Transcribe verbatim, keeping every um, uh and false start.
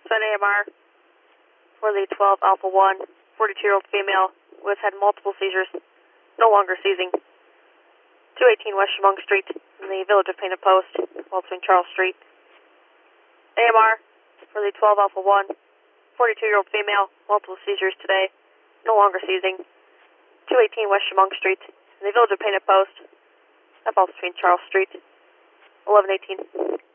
Send A M R for the twelve Alpha one, forty-two-year-old female with had multiple seizures, no longer seizing. two eighteen West Chemung Street in the village of Painted Post, well between Charles Street. A M R for the twelve Alpha one, forty-two-year-old female, multiple seizures today, no longer seizing. two eighteen West Chemung Street in the village of Painted Post, that falls between Charles Street, eleven eighteen.